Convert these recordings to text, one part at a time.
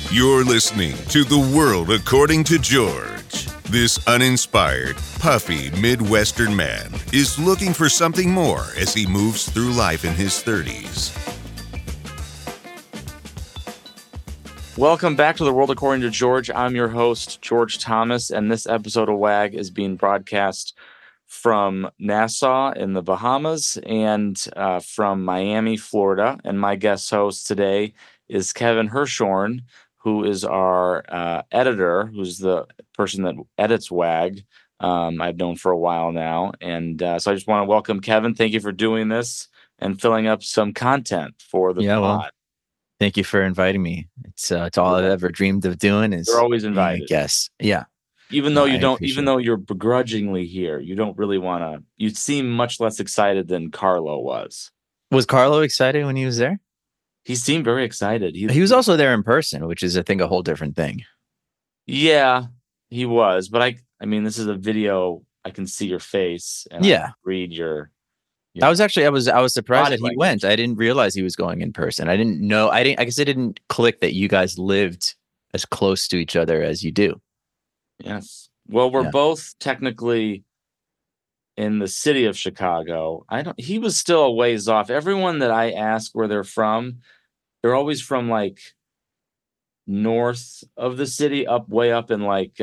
You're listening to The World According to George. This uninspired, puffy Midwestern man is looking for something more as he moves through life in his 30s. Welcome back to The World According to George. I'm your host, George Thomas, and this episode of WAG is being broadcast from Nassau in the Bahamas and from Miami, Florida. And my guest host today is Kevin Hirshorn, who is our editor, who's the person that edits WAG. I've known for a while now. And so I just want to welcome Kevin. Thank you for doing this and filling up some content for the pod. Well, thank you for inviting me. It's all I've ever dreamed of doing is you're always invited. I guess. Yeah. Even though even though you're begrudgingly here, you don't really want to. You seem much less excited than Carlo was. Was Carlo excited when he was there? He seemed very excited. He was also there in person, which is, I think, a whole different thing. Yeah, he was. But I mean, this is a video. I can see your face. And I read your. I was surprised that he went. I didn't realize he was going in person. I didn't know. I guess it didn't click that you guys lived as close to each other as you do. Yes. Well, we're both technically in the city of Chicago. He was still a ways off. Everyone that I ask where they're from, they're always from like north of the city, way up in like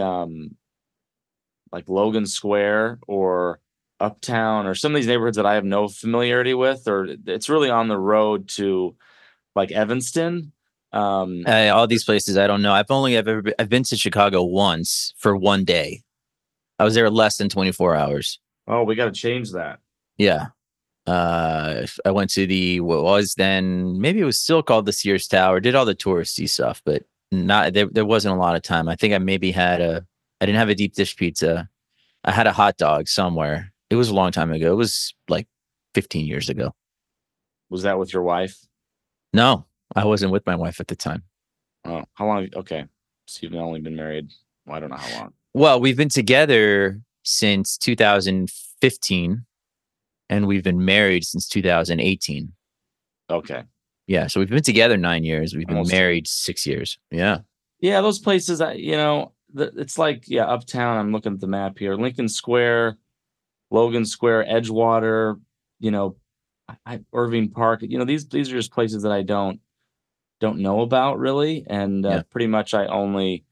Logan Square or Uptown or some of these neighborhoods that I have no familiarity with, or it's really on the road to like Evanston. All these places I don't know. I've been to Chicago once for one day. I was there less than 24 hours. Oh, we got to change that. Yeah. I went to what was then, maybe it was still called the Sears Tower, did all the touristy stuff, but there wasn't a lot of time. I think I maybe I didn't have a deep dish pizza. I had a hot dog somewhere. It was a long time ago. It was like 15 years ago. Was that with your wife? No, I wasn't with my wife at the time. Oh, how long? Okay. So you've only been married. Well, I don't know how long. Well, we've been together since 2015 and we've been married since 2018. Okay. Yeah. So we've been together 9 years. We've been married 6 years. Yeah. Yeah. Those places, it's like, Uptown. I'm looking at the map here. Lincoln Square, Logan Square, Edgewater, Irving Park. These are just places that I don't know about really, and pretty much I only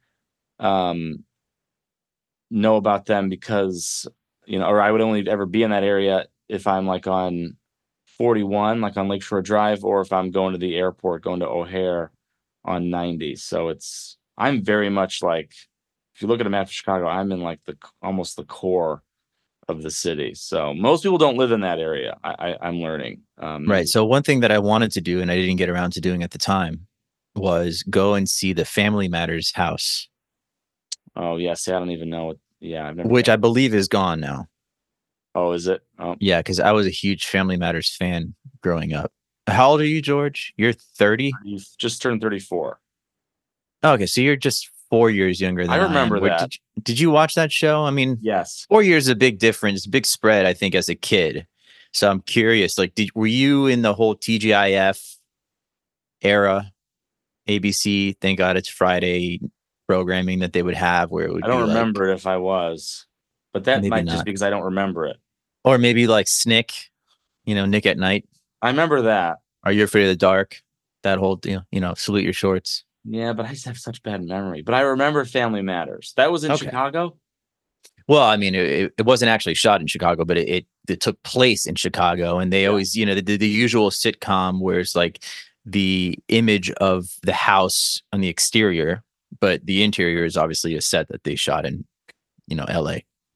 know about them because or I would only ever be in that area if I'm like on 41, like on Lakeshore Drive, or if I'm going to the airport, going to O'Hare on 90. So I'm very much like, if you look at a map of Chicago, I'm in like almost the core of the city. So most people don't live in that area. I'm learning. Right. So one thing that I wanted to do and I didn't get around to doing at the time was go and see the Family Matters house. Oh yeah. See, I don't even know. I've never. Which I believe is gone now. Oh, is it? Oh. Yeah, because I was a huge Family Matters fan growing up. How old are you, George? You're 30? You've just turned 34. Oh, okay, so you're just 4 years younger than I remember that. Did you watch that show? I mean, yes. 4 years is a big difference, big spread, I think, as a kid. So I'm curious, like, were you in the whole TGIF era, ABC, Thank God It's Friday programming that they would have where it would I don't remember it if I was, but that might just because I don't remember it. Or maybe like Snick, Nick at Night. I remember that. Are You Afraid of the Dark? That whole deal, Salute Your Shorts. Yeah, but I just have such bad memory. But I remember Family Matters. That was in Chicago? Well, I mean, it wasn't actually shot in Chicago, but it took place in Chicago. And they always, the usual sitcom where it's like the image of the house on the exterior, but the interior is obviously a set that they shot in, LA.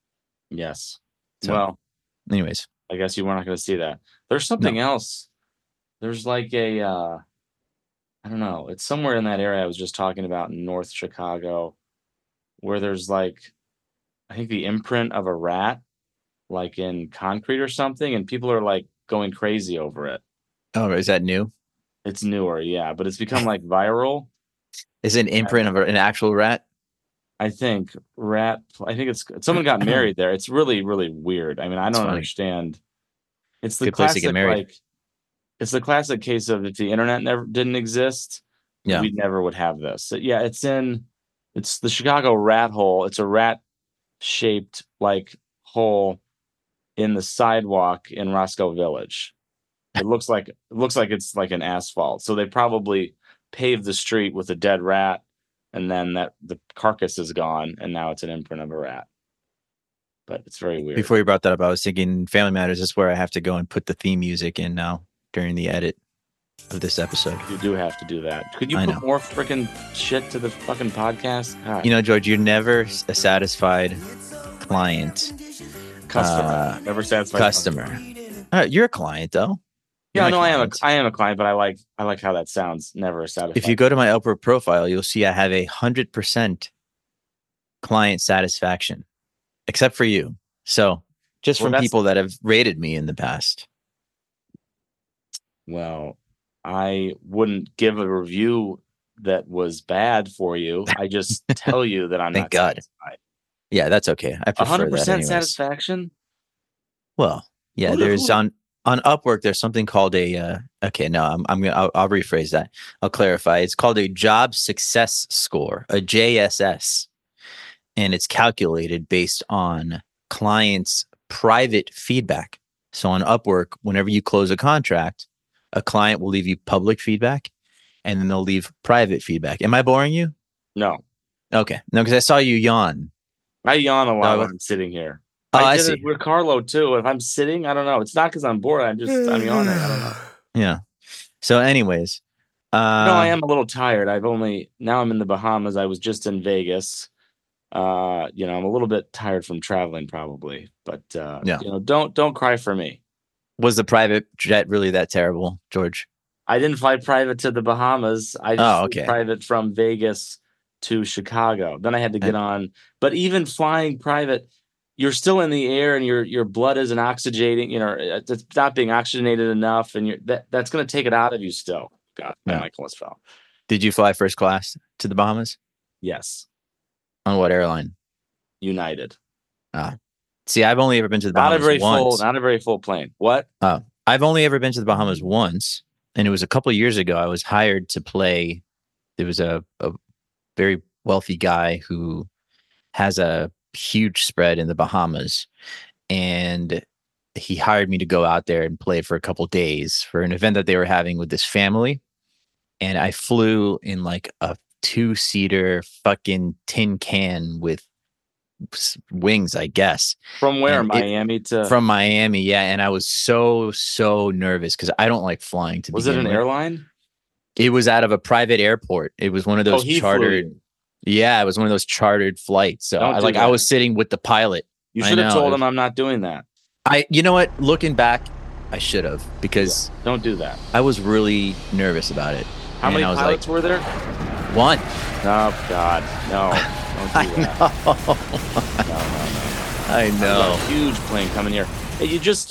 Yes. So, well, anyways, I guess you were not going to see that. There's something else. There's like I don't know. It's somewhere in that area I was just talking about in North Chicago where there's like, I think the imprint of a rat, like in concrete or something. And people are like going crazy over it. Oh, is that new? It's newer. Yeah. But it's become like viral. Is it an imprint of an actual rat? I think it's someone got married there. It's really, really weird. I mean, I don't understand. It's the classic, like, it's the classic case of if the internet didn't exist, Yeah. We never would have this. So, yeah, it's the Chicago rat hole. It's a rat shaped like hole in the sidewalk in Roscoe Village. It looks like it's like an asphalt. So they probably paved the street with a dead rat, and then the carcass is gone, and now it's an imprint of a rat. But it's very weird. Before you brought that up, I was thinking Family Matters is where I have to go and put the theme music in now during the edit of this episode. You do have to do that. Could you I put know. more freaking shit to the fucking podcast? God. You know, George, you're never a satisfied client. Customer. Never satisfied Customer. You're a client, though. You're Yeah, my no, client. I am a client, but I like how that sounds. Never satisfied. If you go to my Upwork profile, you'll see I have 100% client satisfaction, except for you. So just Well, from people that have rated me in the past. Well, I wouldn't give a review that was bad for you. I just tell you that I'm Thank not God. satisfied. Yeah, that's okay. I prefer 100% that anyways. satisfaction? Well, yeah, there's on Upwork, there's something called a okay, no, I'll rephrase that. I'll clarify. It's called a job success score, a JSS. And it's calculated based on clients' private feedback. So on Upwork, whenever you close a contract, a client will leave you public feedback and then they'll leave private feedback. Am I boring you? No. Okay. No, because I saw you yawn. I yawn a lot No, when I'm sitting here. Oh, I did see. it with Carlo too. If I'm sitting, I don't know. It's not because I'm bored. I'm yawning. I don't know. Yeah. So anyways. No, I am a little tired. Now I'm in the Bahamas. I was just in Vegas. I'm a little bit tired from traveling probably, but Yeah. Don't cry for me. Was the private jet really that terrible, George? I didn't fly private to the Bahamas. I just flew okay. private from Vegas to Chicago. Then I had to get on. But even flying private, you're still in the air and your blood isn't oxygenating. It's not being oxygenated enough, and that's going to take it out of you still. God, my cholesterol. Did you fly first class to the Bahamas? Yes. On what airline? United. See, I've only ever been to the Bahamas once. Not a very full plane. What? I've only ever been to the Bahamas once, and it was a couple of years ago. I was hired to play. There was a very wealthy guy who has a huge spread in the Bahamas, and he hired me to go out there and play for a couple days for an event that they were having with this family. And I flew in like a 2-seater fucking tin can with wings, I guess. From where? And Miami to? From Miami, yeah. And I was so nervous because I don't like flying. Was it an airline? It was out of a private airport. It was one of those chartered. Yeah, it was one of those chartered flights. So I was sitting with the pilot. You should have told him I'm not doing that. You know what? Looking back, I should have, because don't do that. I was really nervous about it. How many pilots were there? One. Oh God, no! Don't do that. No. I know. A huge plane coming here. You just,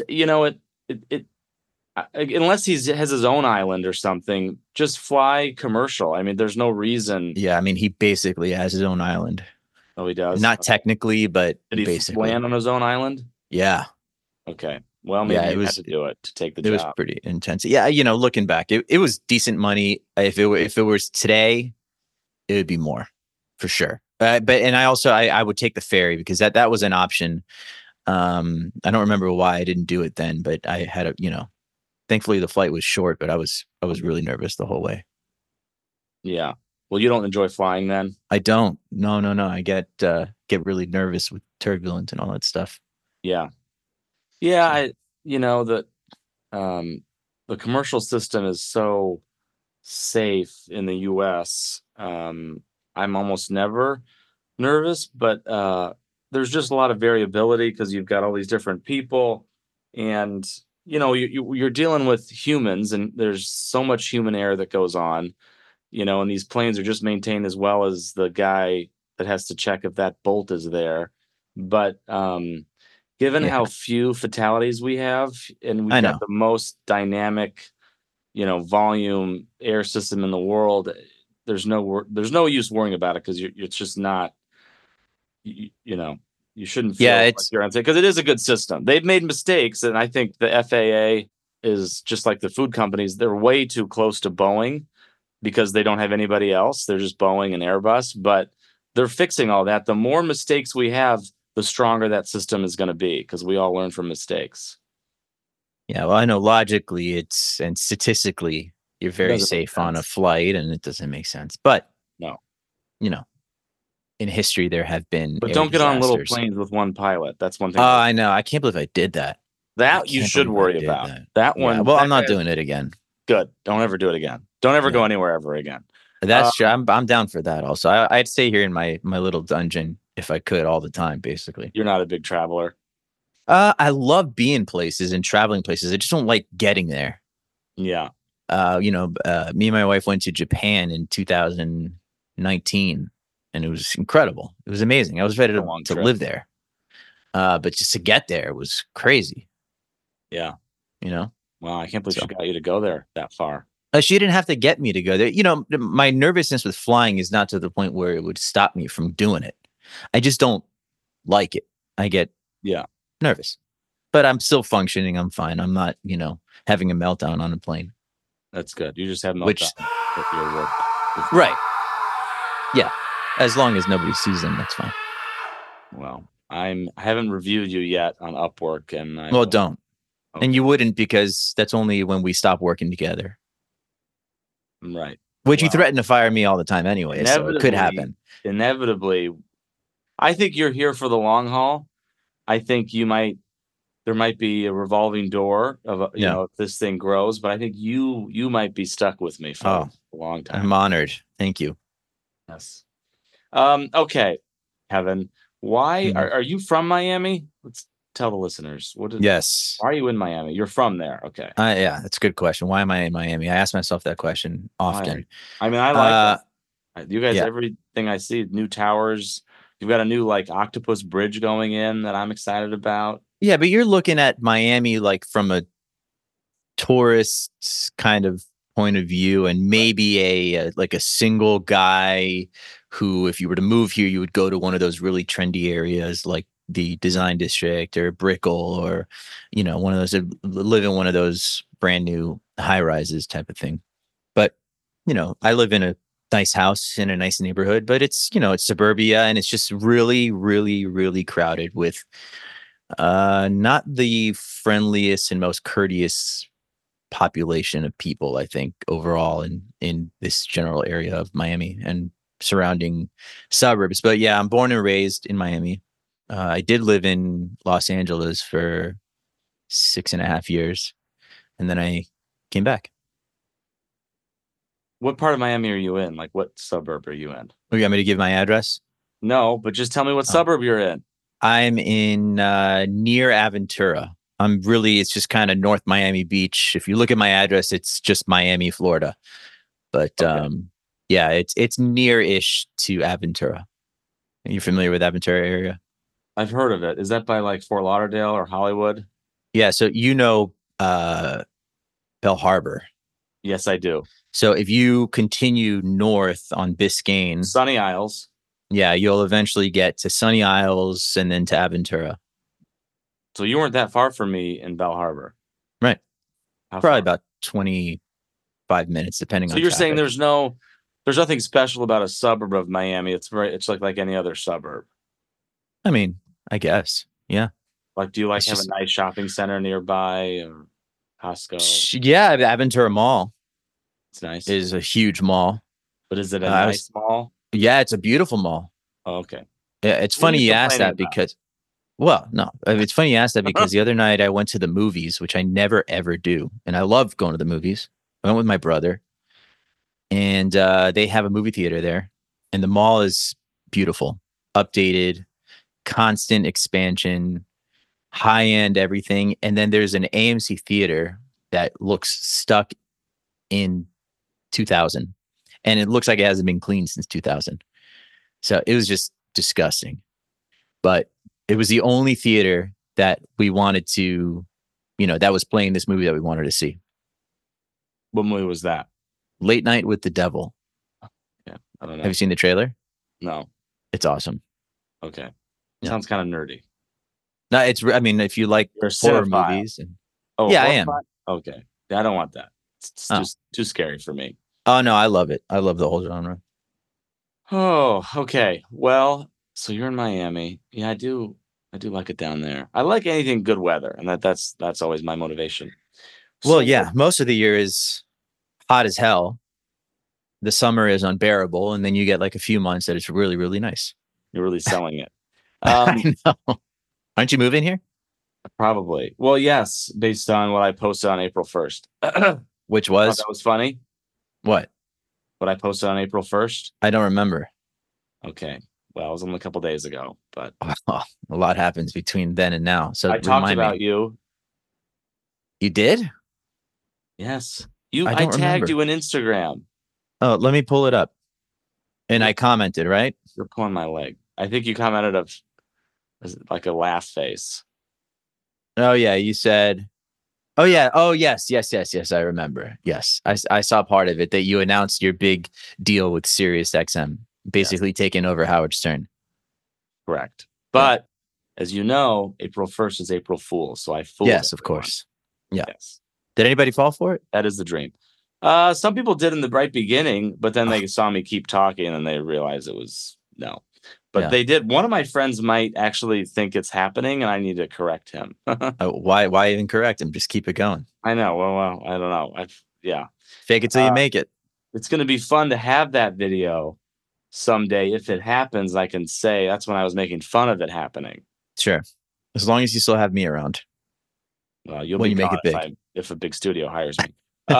unless he has his own island or something, just fly commercial. I mean, there's no reason. Yeah, I mean, he basically has his own island. Oh, he does? Not technically, but did he basically land on his own island? Yeah. Okay. Well, maybe he had to do it to take the job. It was pretty intense. Yeah, looking back, it was decent money. If it was today, it would be more, for sure. I would take the ferry because that was an option. I don't remember why I didn't do it then, but I had thankfully the flight was short, but I was really nervous the whole way. Yeah. Well, you don't enjoy flying then? I don't. No. I get really nervous with turbulence and all that stuff. Yeah. Yeah, the commercial system is so safe in the US. I'm almost never nervous, but there's just a lot of variability because you've got all these different people, and you're dealing with humans, and there's so much human error that goes on, and these planes are just maintained as well as the guy that has to check if that bolt is there. But given how few fatalities we have, and we've got the most dynamic, volume air system in the world, there's no use worrying about it because it's just not, you shouldn't feel like you're unsafe because it is a good system. They've made mistakes, and I think the FAA is just like the food companies. They're way too close to Boeing. because they don't have anybody else. They're just Boeing and Airbus, but they're fixing all that. The more mistakes we have, the stronger that system is going to be because we all learn from mistakes. Yeah, well, I know logically and statistically, you're very safe on a flight, and it doesn't make sense. But no, in history there have been. But don't get on little planes with one pilot. That's one thing. Oh, I know. I can't believe I did that. That you should worry about. That one. Yeah, well, I'm not doing it again. Good. Don't ever do it again. Don't ever go anywhere ever again. That's true. I'm down for that. Also, I'd stay here in my little dungeon if I could all the time. Basically, you're not a big traveler. I love being places and traveling places. I just don't like getting there. Yeah. Me and my wife went to Japan in 2019, and it was incredible. It was amazing. I was ready to live there. But just to get there was crazy. Yeah. Well, I can't believe she got you to go there that far. She didn't have to get me to go there. My nervousness with flying is not to the point where it would stop me from doing it. I just don't like it. I get nervous, but I'm still functioning. I'm fine. I'm not, having a meltdown on a plane. That's good. You just have meltdown with your work. Right. Yeah. As long as nobody sees them, that's fine. Well, I haven't reviewed you yet on Upwork, and don't. Okay. And you wouldn't, because that's only when we stop working together. Right. Which you threaten to fire me all the time anyway, so it could happen. Inevitably. I think you're here for the long haul. I think there might be a revolving door of, if this thing grows, but I think you might be stuck with me for a long time. I'm honored. Thank you. Yes. Okay, Kevin, why are you from Miami? Let's tell the listeners. Yes. Why are you in Miami? You're from there. Okay. Yeah, that's a good question. Why am I in Miami? I ask myself that question often. I mean, I like that. You guys, everything I see, new towers. You've got a new octopus bridge going in that I'm excited about. Yeah, but you're looking at Miami from a tourist kind of point of view, and maybe a single guy who, if you were to move here, you would go to one of those really trendy areas like the Design District or Brickell, or one of those, live in one of those brand new high rises type of thing. But I live in a nice house in a nice neighborhood, but it's it's suburbia, and it's just really, really, really crowded with not the friendliest and most courteous population of people, I think, overall in this general area of Miami and surrounding suburbs. But yeah, I'm born and raised in Miami. I did live in Los Angeles for 6.5 years, and then I came back. What part of Miami are you in? What suburb are you in? You want me to give my address? No, but just tell me what suburb you're in. I'm in near Aventura. It's just kind of North Miami Beach. If you look at my address, it's just Miami, Florida. But it's near-ish to Aventura. Are you familiar with Aventura area? I've heard of it. Is that by Fort Lauderdale or Hollywood? Yeah, so Bell Harbor. Yes, I do. So if you continue north on Biscayne, Sunny Isles. Yeah, you'll eventually get to Sunny Isles and then to Aventura. So you weren't that far from me in Bell Harbor. Right. Probably about 25 minutes, depending on. So you're saying there's nothing special about a suburb of Miami. It's like any other suburb. I mean, I guess. Yeah. Do you have a nice shopping center nearby, or Costco? Yeah, Aventura Mall. It's nice. Is a huge mall. But is it a nice mall? Yeah, it's a beautiful mall. Oh, okay. Yeah, it's funny you asked that because, it's funny you asked that because the other night I went to the movies, which I never ever do, and I love going to the movies. I went with my brother, and they have a movie theater there, and the mall is beautiful, updated, constant expansion, high end everything, and then there's an AMC theater that looks stuck in 2000. And it looks like it hasn't been cleaned since 2000. So it was just disgusting. But it was the only theater that we wanted to, that was playing this movie that we wanted to see. What movie was that? Late Night with the Devil. Yeah, I don't know. Have you seen the trailer? No. It's awesome. Okay. Sounds kind of nerdy. No, if you like horror movies. I am. Okay. Yeah, I don't want that. It's just too scary for me. Oh no, I love it. I love the whole genre. Oh, okay. Well, so you're in Miami. Yeah, I do. I do like it down there. I like anything good weather, and that's always my motivation. Well, So yeah, most of the year is hot as hell. The summer is unbearable, and then you get like a few months that it's really, really nice. you're really selling it. I know. Aren't you moving here? Probably. Well, yes, based on what I posted on April 1st. Thought Which that was was funny. what? What I posted on April 1st. I don't remember. Okay. Well, it was only a couple days ago, but Oh, a lot happens between then and now. So I talked remind about me. you. You did? Yes. I I don't tagged remember. you in Instagram. Oh, let me pull it up. And You're, I commented, right? you're pulling my leg. I think you commented of like a laugh face. Oh yeah, you said. Oh yeah. Oh yes, yes, yes, yes. I remember. Yes, I saw part of it that you announced your big deal with Sirius XM, Yes, basically taking over Howard Stern. correct. Yeah. But as you know, April 1st is April Fool. So I fooled Yes, of everyone. course. Yeah. Yes. Did anybody fall for it? That is the dream. Some people did in the right beginning, but then they saw me keep talking and they realized it was no. But Yeah. they did. One of my friends might actually think it's happening, and I need to correct him. Why even correct him? Just keep it going. I know. Well, I don't know. Yeah. Fake it till you make it. It's going to be fun to have that video someday. If it happens, I can say that's when I was making fun of it happening. Sure. As long as you still have me around. You'll when be you make gone it big. if a big studio hires me.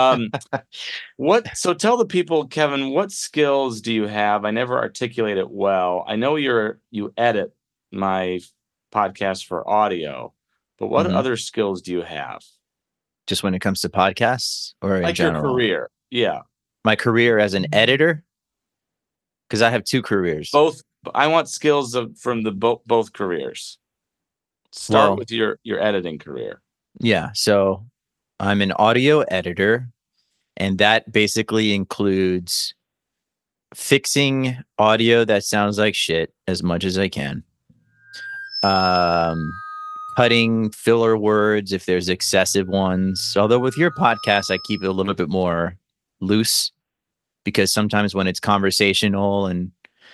So tell the people, Kevin, what skills do you have? I never articulate it well. I know you edit my podcast for audio, but what Mhm. other skills do you have? Just when it comes to podcasts or in Like your general? career. Yeah. My career as an editor? Because I have two careers. Both. I want skills from the both careers. Start with your editing career. Yeah. So I'm an audio editor, and that basically includes fixing audio that sounds like shit as much as I can. Cutting filler words if there's excessive ones. Although with your podcast, I keep it a little bit more loose because sometimes when it's conversational and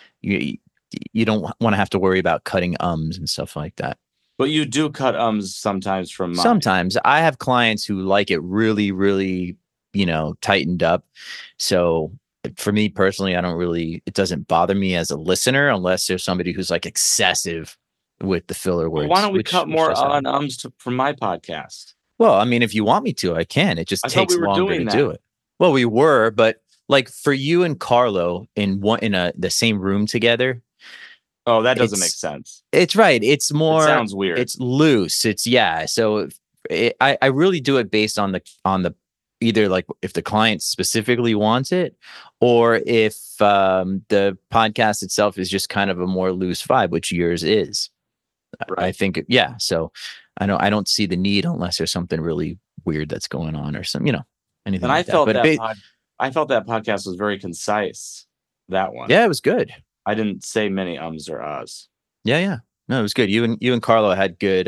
you don't want to have to worry about cutting ums and stuff like that. But you do cut ums sometimes from mine. Sometimes I have clients who like it really, really, tightened up. So for me personally, it doesn't bother me as a listener unless there's somebody who's like excessive with the filler words. Well, why don't we cut more on ums from my podcast? Well, I mean, if you want me to, I can. It just takes longer to do it. Well, we were, but like for you and Carlo in the same room together. Oh, that doesn't make sense. It's right. It's more. It sounds weird. It's loose. It's yeah. So I really do it based on the either like if the client specifically wants it, or if the podcast itself is just kind of a more loose vibe, which yours is. Right. I think yeah. So I don't see the need unless there's something really weird that's going on or some anything. And like I felt I felt that podcast was very concise. That one. Yeah, it was good. I didn't say many ums or uhs. Yeah. No, it was good. You and Carlo had good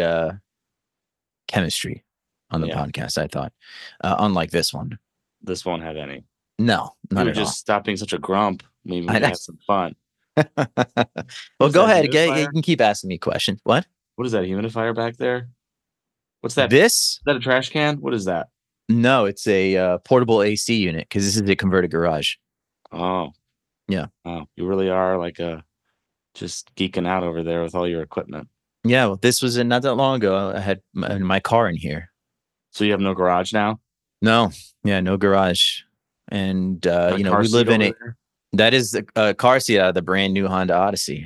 chemistry on the podcast, I thought. Unlike this one. This won't have any. No, not at all. Just stop being such a grump. Maybe we can have some fun. Well, go ahead. You can keep asking me questions. What? What is that, humidifier back there? What's that? Is that a trash can? What is that? No, it's a portable AC unit because this is a converted garage. Oh. Yeah. Oh, you really are like just geeking out over there with all your equipment. Yeah, well, this was not that long ago. I had my car in here. So you have no garage now? No. Yeah, no garage. And we live in it. That is the car seat out of the brand new Honda Odyssey.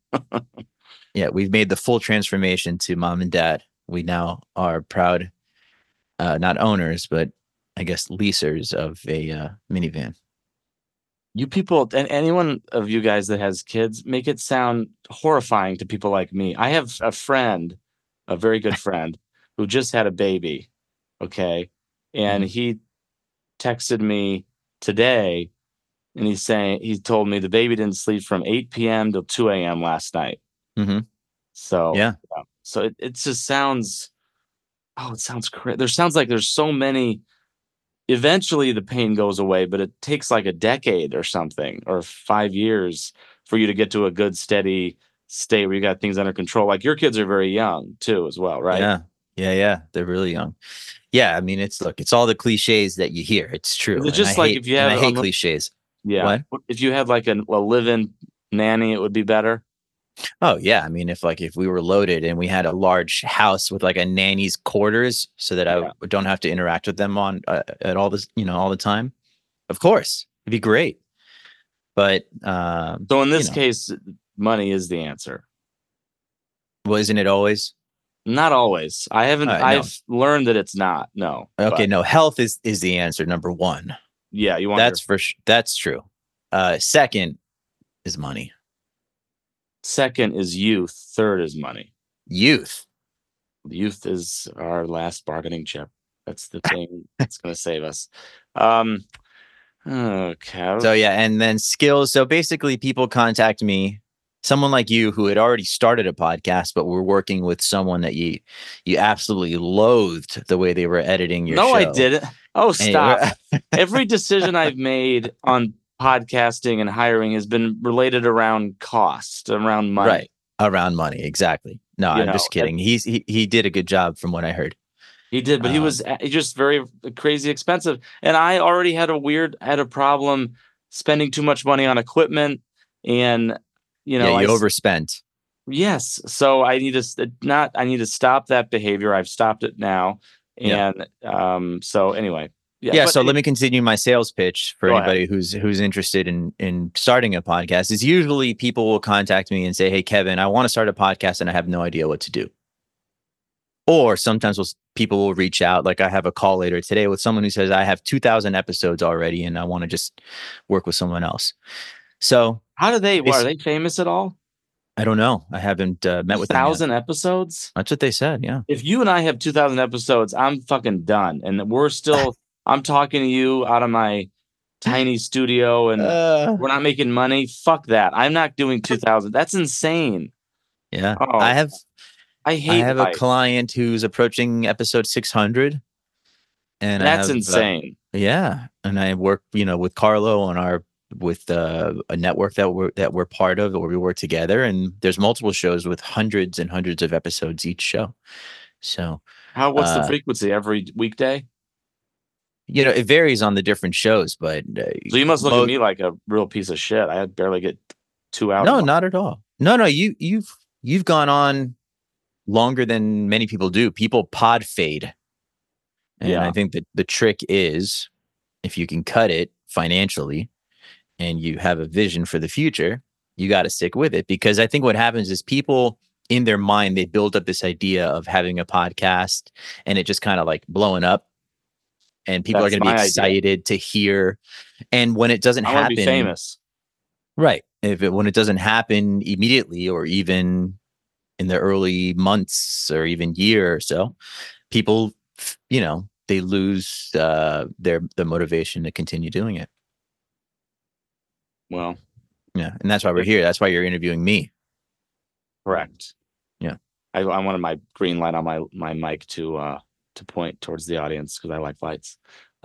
Yeah, we've made the full transformation to mom and dad. We now are proud, not owners, but I guess leasers of a minivan. You people, and anyone of you guys that has kids, make it sound horrifying to people like me. I have a friend, a very good friend, who just had a baby. Okay. And he texted me today and he told me the baby didn't sleep from 8 p.m. till 2 a.m. last night. Mm-hmm. So, yeah. So it just sounds, it sounds crazy. Sounds like there's so many eventually the pain goes away, but it takes like a decade or something, or 5 years for you to get to a good, steady state where you got things under control. Like your kids are very young too, as well, right? Yeah. Yeah. They're really young. Yeah. I mean, it's all the cliches that you hear. It's Is true. it just like if you And have, I hate cliches. yeah, What? if you had like a live-in nanny, it would be better. Oh yeah. I mean, if we were loaded and we had a large house with like a nanny's quarters so that Yeah. I don't have to interact with them on at all this, all the time. Of course. It'd be great. But So in this case, money is the answer. well, isn't it always? Not always. I haven't. No. I've learned that it's not. No. Okay, but no. Health is the answer, number one. yeah, you want That's true. Second is money. second is youth. Third is money. Youth. Youth is our last bargaining chip. That's the thing that's going to save us. Okay. So yeah, and then skills. So basically, people contact me, someone like you who had already started a podcast, but we're working with someone that you absolutely loathed the way they were editing your show. No, I didn't. Oh, And stop. Every decision I've made on podcasting and hiring has been related around cost, around money. Right. Around money. Exactly. No, I'm just kidding. He did a good job from what I heard. He did, but he was just very crazy expensive. And I already had a problem spending too much money on equipment. And, you overspent. Yes. So I need to stop that behavior. I've stopped it now. And so anyway. Yeah. So let me continue my sales pitch for anybody who's interested in starting a podcast. Is usually people will contact me and say, "Hey, Kevin, I want to start a podcast and I have no idea what to do." Or sometimes people will reach out. Like I have a call later today with someone who says, "I have 2,000 episodes already and I want to just work with someone else." So are they famous at all? I don't know. I haven't met with them. 2,000 episodes? That's what they said. Yeah. If you and I have 2,000 episodes, I'm fucking done. And we're still, I'm talking to you out of my tiny studio and we're not making money. Fuck that. I'm not doing 2,000. That's insane. Yeah. Oh, I have life. a client who's approaching episode 600. And that's insane. Yeah. And I work, with Carlo on a network that we're part of, or we work together, and there's multiple shows with hundreds and hundreds of episodes each show. So what's the frequency? Every weekday? It varies on the different shows, but so you must look at me like a real piece of shit. I barely get 2 hours. No, not at all. No, you've gone on longer than many people do. People pod fade. And I think that the trick is, if you can cut it financially and you have a vision for the future, you got to stick with it. Because I think what happens is people in their mind, they build up this idea of having a podcast and it just kind of like blowing up. And people are going to be excited to hear. And when it doesn't happen, I want to be famous. Right. When it doesn't happen immediately, or even in the early months or even year or so, people, they lose the motivation to continue doing it. Well, yeah, and that's why we're here. That's why you're interviewing me. Correct. Yeah, I wanted my green light on my mic to point towards the audience because I like lights.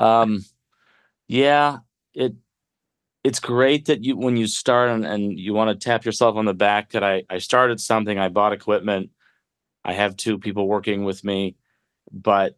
Yeah, it's great that when you start and you want to tap yourself on the back that I started something. I bought equipment. I have 2 people working with me, but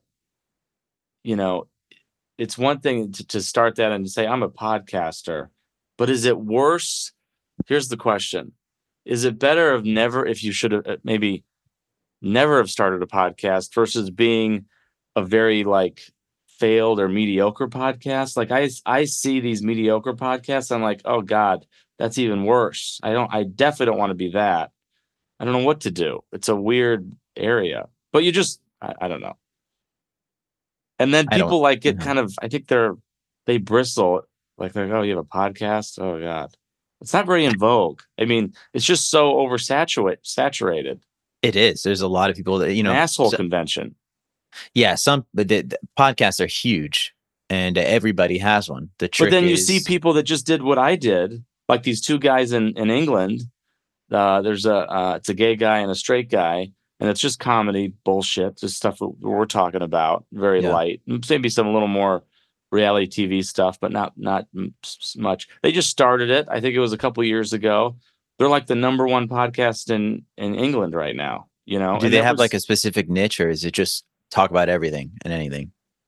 it's one thing to start that and to say I'm a podcaster, but is it worse? Here's the question. Is it better if you should have maybe never have started a podcast versus being a very failed or mediocre podcast? Like I see these mediocre podcasts. I'm like, oh God, that's even worse. I definitely don't want to be that. I don't know what to do. It's a weird area, but I don't know. And then people get kind of, I think they bristle like, oh, you have a podcast? Oh God. It's not very in vogue. I mean, it's just so saturated. It is. There's a lot of people that, An asshole convention. Yeah. But the podcasts are huge and everybody has one. The trick But then you see people that just did what I did, like these 2 guys in England. There's it's a gay guy and a straight guy, and it's just comedy bullshit, just stuff that we're talking about, very light, maybe some a little more reality TV stuff, but not much. They just started it. I think it was a couple years ago. They're like the number one podcast in England right now. You know, Do and they have like a specific niche, or is it just talk about everything and anything?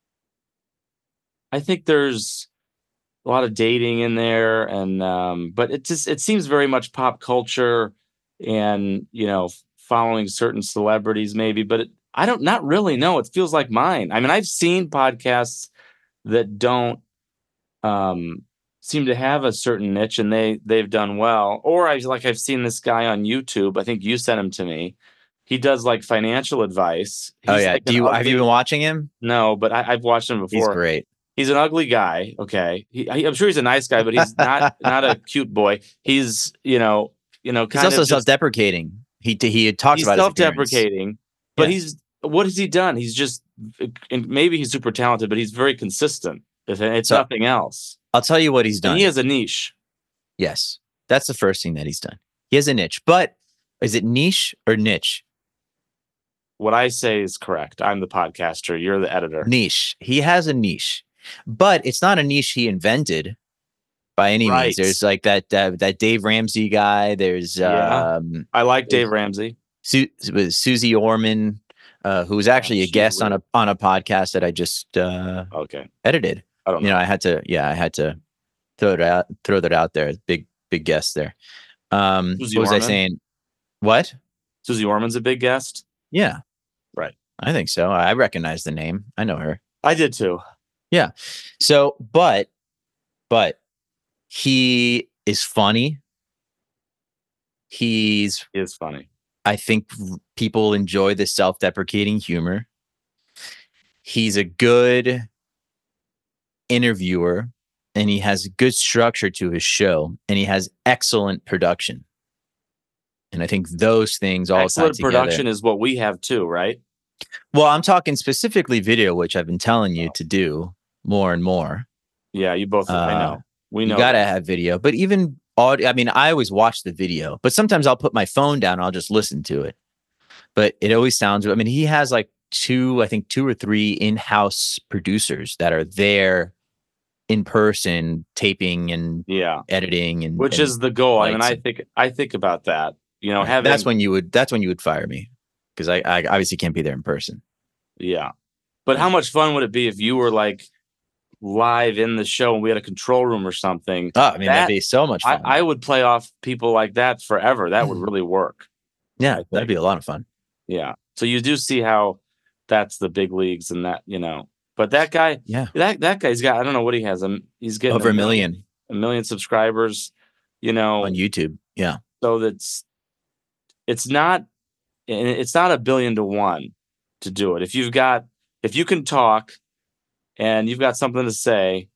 I think there's a lot of dating in there, and but it seems very much pop culture, and following certain celebrities maybe, but I don't not really know. It feels like mine. I mean, I've seen podcasts that don't seem to have a certain niche, and they've done well. Or I've seen this guy on YouTube. I think you sent him to me. He does like financial advice. Oh He's yeah. like Have you been watching him? No, but I've watched him before. He's great. He's an ugly guy. Okay, I'm sure he's a nice guy, but he's not a cute boy. He's He's also self-deprecating. He talks about his appearance. Self-deprecating, but what has he done? He's just, and maybe he's super talented, but he's very consistent. If it's nothing else, I'll tell you what he's done. And he has a niche. Yes, that's the first thing that he's done. He has a niche, but is it niche or niche? What I say is correct. I'm the podcaster. You're the editor. Niche. He has a niche, but it's not a niche he invented by any means. There's like that Dave Ramsey guy. There's I like Dave Ramsey. Susie Orman, who was actually a guest on a podcast that I just edited. I don't know. I had to throw that out there. Big guest there. What was Orman? I saying? What? Susie Orman's a big guest? Yeah. Right. I think so. I recognize the name. I know her. I did too. Yeah. So, but he is funny. He is funny. I think people enjoy the self-deprecating humor. He's a good interviewer, and he has good structure to his show, and he has excellent production. And I think those things all excellent production is what we have too, right? Well, I'm talking specifically video, which I've been telling you to do more and more. Yeah, you both. I know. We know. You gotta have video, but even audio. I mean, I always watch the video, but sometimes I'll put my phone down and I'll just listen to it. But it always sounds. I mean, he has like two or three in-house producers that are there in person, taping and editing, and which is the goal. I mean, I think about that. That's when you would fire me, because I obviously can't be there in person. Yeah, but how much fun would it be if you were like live in the show and we had a control room or something? Oh, I mean, that'd be so much fun. I would play off people like that forever. That would really work. Yeah, that'd be a lot of fun. Yeah. So you do see how that's the big leagues, and that, but that guy, that guy's got, I don't know what he has. He's getting over a million subscribers, on YouTube. Yeah. So it's not $1 billion to 1 to do it. If you can talk and you've got something to say,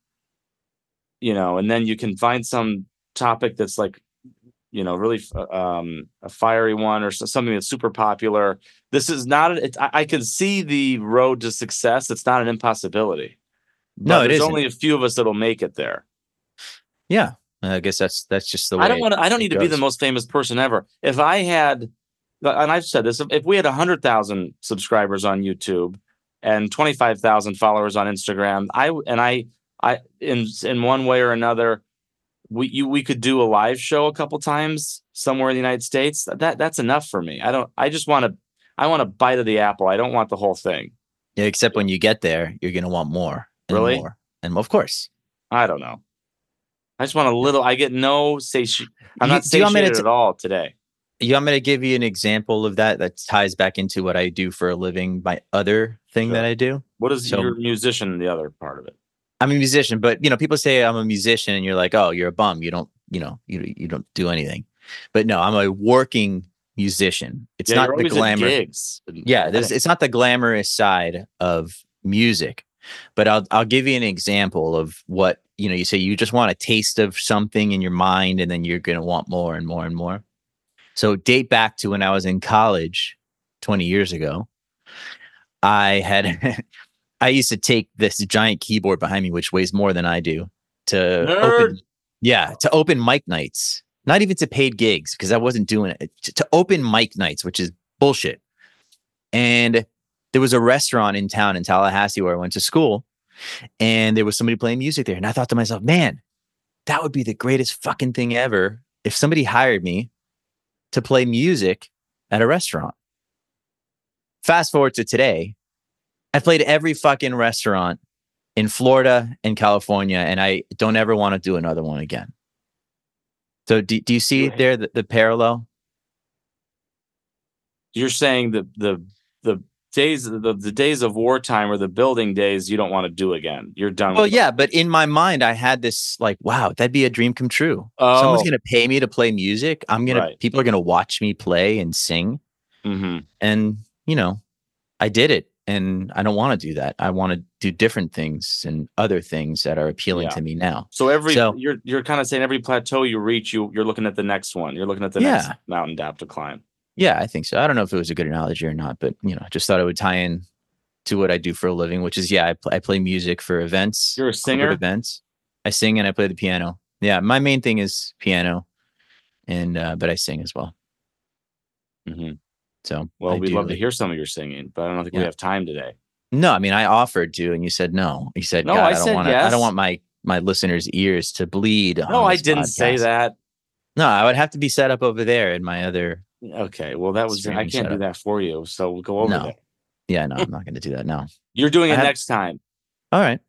and then you can find some topic that's like, really a fiery one, or something that's super popular. This is not, I can see the road to success. It's not an impossibility. No, there's only a few of us that'll make it there. Yeah. I guess that's just the way. I don't need to be the most famous person ever. If I had, and I've said this, if we had 100,000 subscribers on YouTube and 25,000 followers on Instagram, I in one way or another, we could do a live show a couple times somewhere in the United States. That's enough for me. I want a bite of the apple. I don't want the whole thing. Yeah, except when you get there, you're gonna want more. Really? More. And of course. I don't know. I just want a little. I get no satiation. I'm not satiated at all today. You want me to give you an example of that ties back into what I do for a living, my other thing that I do? What is your musician, the other part of it? I'm a musician, but people say I'm a musician and you're like, oh, you're a bum. You don't, you don't do anything. But no, I'm a working musician. It's not the glamour. Gigs. Yeah, it's not the glamorous side of music. But I'll give you an example of what, you say you just want a taste of something in your mind, and then you're going to want more and more and more. So date back to when I was in college 20 years ago. I used to take this giant keyboard behind me, which weighs more than I do, to open mic nights. Not even to paid gigs, because I wasn't doing it. To open mic nights, which is bullshit. And there was a restaurant in town in Tallahassee where I went to school, and there was somebody playing music there. And I thought to myself, man, that would be the greatest fucking thing ever if somebody hired me to play music at a restaurant. Fast forward to today, I've played every fucking restaurant in Florida and California, and I don't ever want to do another one again. So do you see there the parallel? You're saying the days of wartime or the building days you don't want to do again. You're done. Well, yeah, but in my mind, I had this like, wow, that'd be a dream come true. Oh. Someone's gonna pay me to play music. People are gonna watch me play and sing. Mm-hmm. And I did it, and I don't want to do that. I want to do different things and other things that are appealing to me now. So you're kind of saying every plateau you reach, you're looking at the next one. You're looking at the next mountain to climb. Yeah, I think so. I don't know if it was a good analogy or not, but just thought it would tie in to what I do for a living, which is I play music for events. You're a singer? Events. I sing and I play the piano. Yeah, my main thing is piano, and but I sing as well. Mm-hmm. So we'd love to hear some of your singing, but I don't think we have time today. No, I mean I offered to, and you said no. You said, no, God, I said yes. I don't want my listeners' ears to bleed. No, I didn't say that. No, I would have to be set up over there in my other. Okay, well I can't do that for you. So we'll go over there. Yeah, no, I'm not going to do that now. You're doing it next time. All right.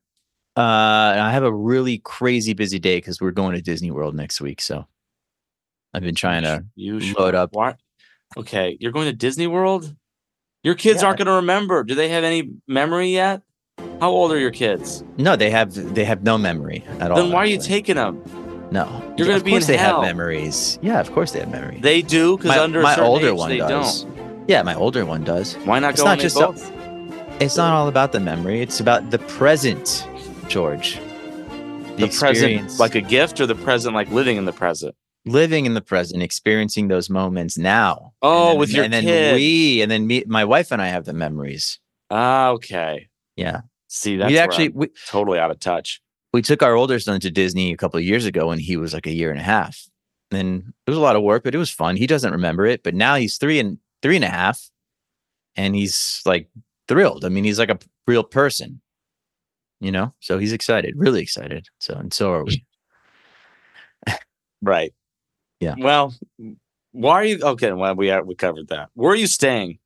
I have a really crazy busy day because we're going to Disney World next week. So I've been trying to load up. What? Okay, you're going to Disney World? Your kids aren't going to remember. Do they have any memory yet? How old are your kids? No, they have no memory at all. Then why are you taking them? No, you're going to be in hell. Of course they have memories. Yeah, of course they have memories. They do, because under my a certain older age, one they does. don't. Yeah, my older one does. Why not go on both? It's not all about the memory. It's about the present, George. The present, like a gift, or the present, like living in the present? Living in the present, experiencing those moments now. Oh, with your kid. And then my wife and I have the memories. Ah, okay. Yeah. See, that's we totally out of touch. We took our older son to Disney a couple of years ago when he was like a year and a half. And it was a lot of work, but it was fun. He doesn't remember it, but now he's three and a half, and he's like thrilled. I mean, he's like a real person, so he's excited, really excited. So are we. Right. Yeah. Well, why are you okay? Well, we covered that. Where are you staying?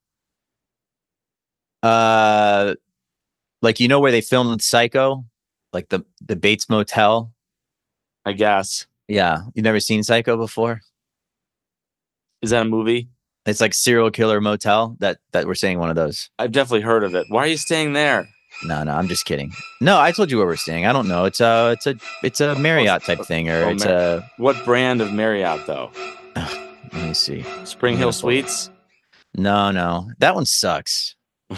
Like where they filmed Psycho, like the Bates Motel. I guess. Yeah, you've never seen Psycho before? Is that a movie? It's like Serial Killer Motel. That we're saying one of those. I've definitely heard of it. Why are you staying there? No, I'm just kidding. No, I told you where we're staying. I don't know. It's a Marriott type thing, or it's a. What brand of Marriott though? Let me see. Spring Hill Suites. No, that one sucks.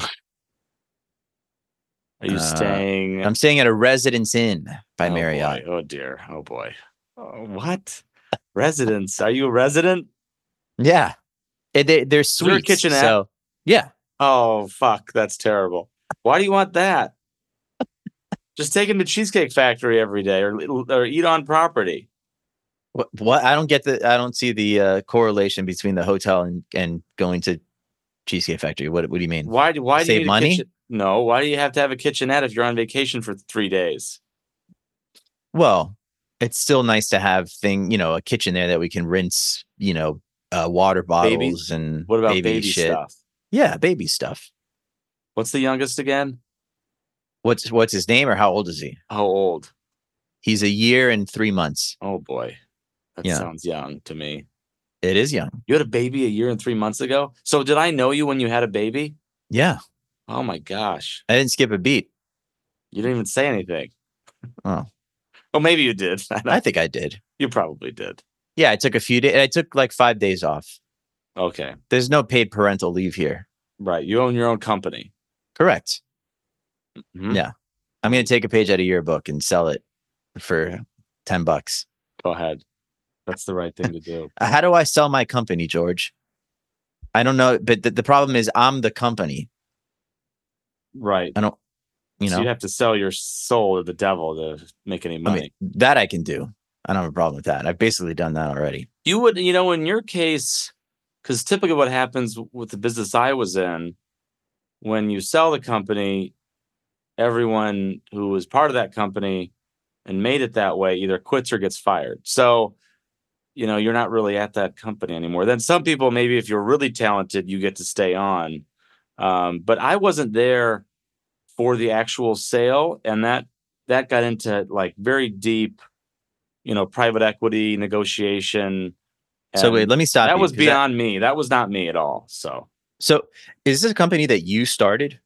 Are you staying? I'm staying at a Residence Inn by Marriott. Boy. Oh dear. Oh boy. What? Residence? Are you a resident? Yeah. They're suites. Is there a kitchenette? So, yeah. Oh fuck, that's terrible. Why do you want that? Just take him to Cheesecake Factory every day, or eat on property. What? I don't see the correlation between the hotel and going to Cheesecake Factory. What do you mean? Why do you save need money? No. Why do you have to have a kitchenette if you're on vacation for 3 days? Well, it's still nice to have a kitchen there that we can rinse, water bottles and what about baby shit. Stuff? Yeah, baby stuff. What's the youngest again? What's his name, or how old is he? How old? He's 1 year and 3 months. Oh boy, that sounds young to me. It is young. You had a baby 1 year and 3 months ago. So did I know you when you had a baby? Yeah. Oh my gosh. I didn't skip a beat. You didn't even say anything. Oh. Well, maybe you did. I think I did. You probably did. Yeah, I took a few days. I took like 5 days off. Okay. There's no paid parental leave here. Right. You own your own company. Correct. Mm-hmm. Yeah. I'm going to take a page out of your book and sell it for $10. Go ahead. That's the right thing to do. How do I sell my company, George? I don't know. But the problem is I'm the company. Right. I don't, So you have to sell your soul to the devil to make any money. I mean, that I can do. I don't have a problem with that. I've basically done that already. You would, in your case, because typically what happens with the business I was in, when you sell the company, everyone who was part of that company and made it that way either quits or gets fired. So, you're not really at that company anymore. Then some people, maybe if you're really talented, you get to stay on. But I wasn't there for the actual sale, and that got into like very deep, private equity negotiation. So wait, let me stop that you. was beyond me. That was not me at all. So is this a company that you started?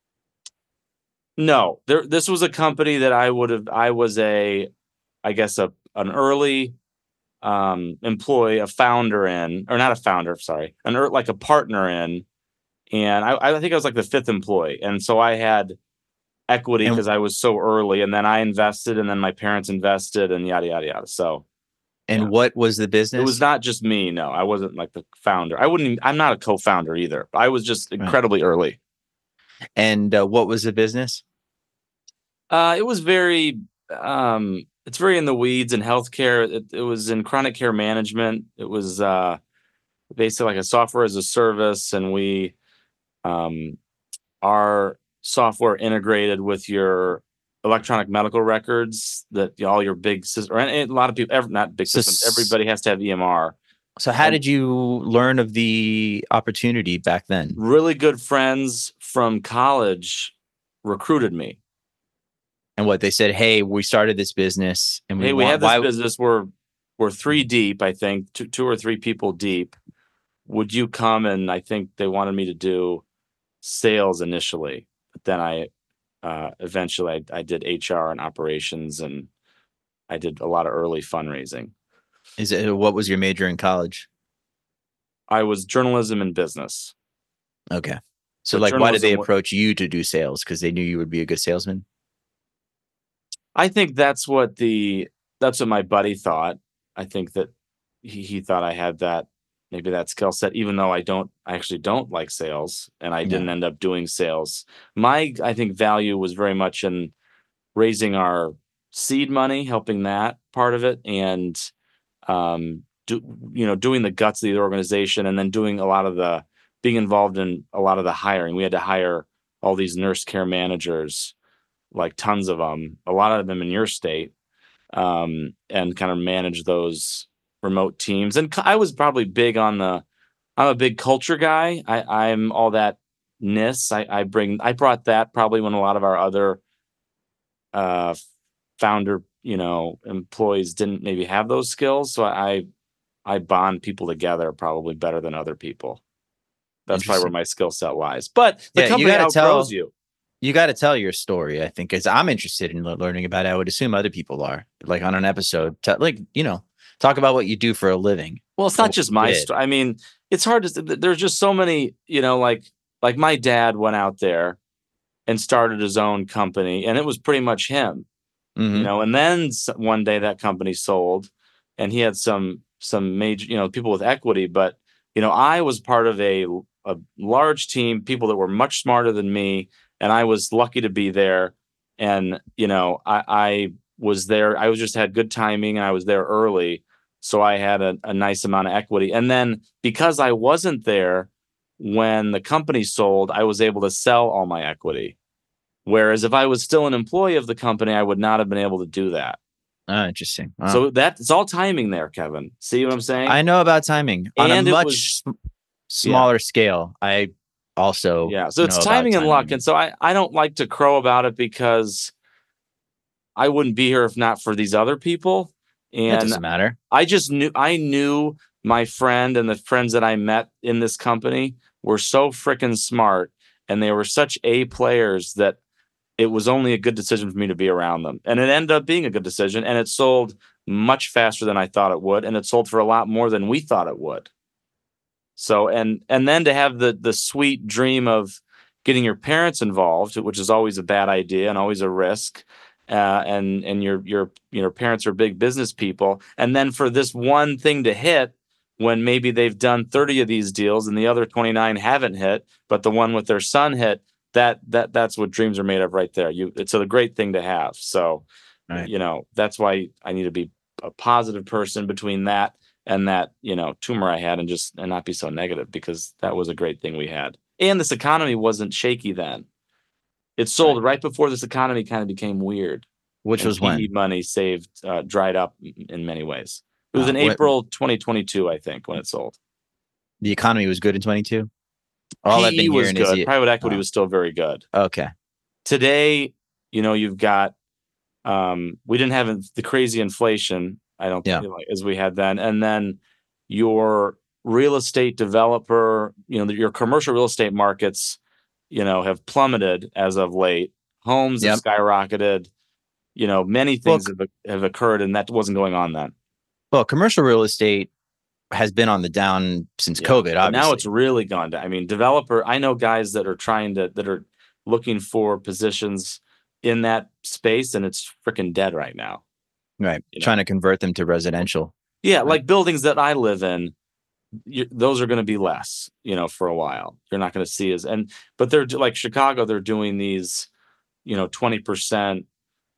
no, this was a company that I was an early employee, a founder in, or not a founder, sorry, like a partner in. And I think I was like the 5th employee. And so I had equity because I was so early, and then I invested, and then my parents invested, and yada, yada, yada. So. And what was the business? It was not just me. No, I wasn't like the founder. I'm not a co-founder either. I was just incredibly early. And what was the business? It was very, it's very in the weeds in healthcare. It was in chronic care management. It was basically like a software as a service. And our software integrated with your electronic medical records that all your big systems, or a lot of people, not big systems, everybody has to have EMR. So how did you learn of the opportunity back then? Really good friends from college recruited me. And what they said, hey, we started this business, and we have this business. We're 3 deep, I think, 2 or 3 people deep. Would you come? And I think they wanted me to do sales initially, but then eventually I did HR and operations, and I did a lot of early fundraising. What was your major in college? I was journalism and business. Okay. So like, why did they approach you to do sales? Because they knew you would be a good salesman? I think that's what my buddy thought. I think that he thought I had maybe that skill set, even though I actually don't like sales, and I didn't end up doing sales. I think value was very much in raising our seed money, helping that part of it, and doing the guts of the organization, and then doing being involved in a lot of the hiring. We had to hire all these nurse care managers, like tons of them, a lot of them in your state, and kind of manage those remote teams. And I was probably big I'm a big culture guy. I'm all that ness. I brought that probably when a lot of our other founder, employees didn't maybe have those skills. So I bond people together probably better than other people. That's probably where my skill set lies. But the company outgrows you. You got to tell your story, I think, because I'm interested in learning about it. I would assume other people are, like on an episode, talk about what you do for a living. Well, it's not just my story. I mean, it's hard to, there's just so many, like my dad went out there and started his own company, and it was pretty much him, and then one day that company sold, and he had some major, people with equity, but, I was part of a large team, people that were much smarter than me. And I was lucky to be there. And, I was there. I just had good timing, and I was there early. So I had a nice amount of equity. And then because I wasn't there when the company sold, I was able to sell all my equity. Whereas if I was still an employee of the company, I would not have been able to do that. Interesting. Wow. So it's all timing there, Kevin. See what I'm saying? I know about timing on a much smaller scale. I also so it's timing and luck. And so I don't like to crow about it, because I wouldn't be here if not for these other people. And it doesn't matter. I knew my friend and the friends that I met in this company were so freaking smart, and they were such A players that it was only a good decision for me to be around them. And it ended up being a good decision, and it sold much faster than I thought it would, and it sold for a lot more than we thought it would. So, and then to have the sweet dream of getting your parents involved, which is always a bad idea and always a risk, and your parents are big business people, and then for this one thing to hit when maybe they've done 30 of these deals and the other 29 haven't hit, but the one with their son hit, that's what dreams are made of right there. It's a great thing to have. So, that's why I need to be a positive person between that and that, tumor I had, and not be so negative, because that was a great thing we had. And this economy wasn't shaky then. It sold right before this economy kind of became weird. Which and was PE when? money dried up in many ways. It was in What, April 2022, I think, when it sold. the economy was good in 22. All I've PE been was hearing is good. Private equity was still very good. Okay. Today, you've got we didn't have the crazy inflation, I don't think, as we had then. And then your real estate developer, your commercial real estate markets, have plummeted as of late. Homes have skyrocketed. Many things have occurred, and that wasn't going on then. Well, commercial real estate has been on the down since COVID, obviously. Now it's really gone down. I mean, I know guys that are looking for positions in that space, and it's freaking dead right now. Right. Trying to convert them to residential. Yeah. Right. Like buildings that I live in, those are going to be less, for a while. You're not going to see but they're like Chicago, they're doing these, 20%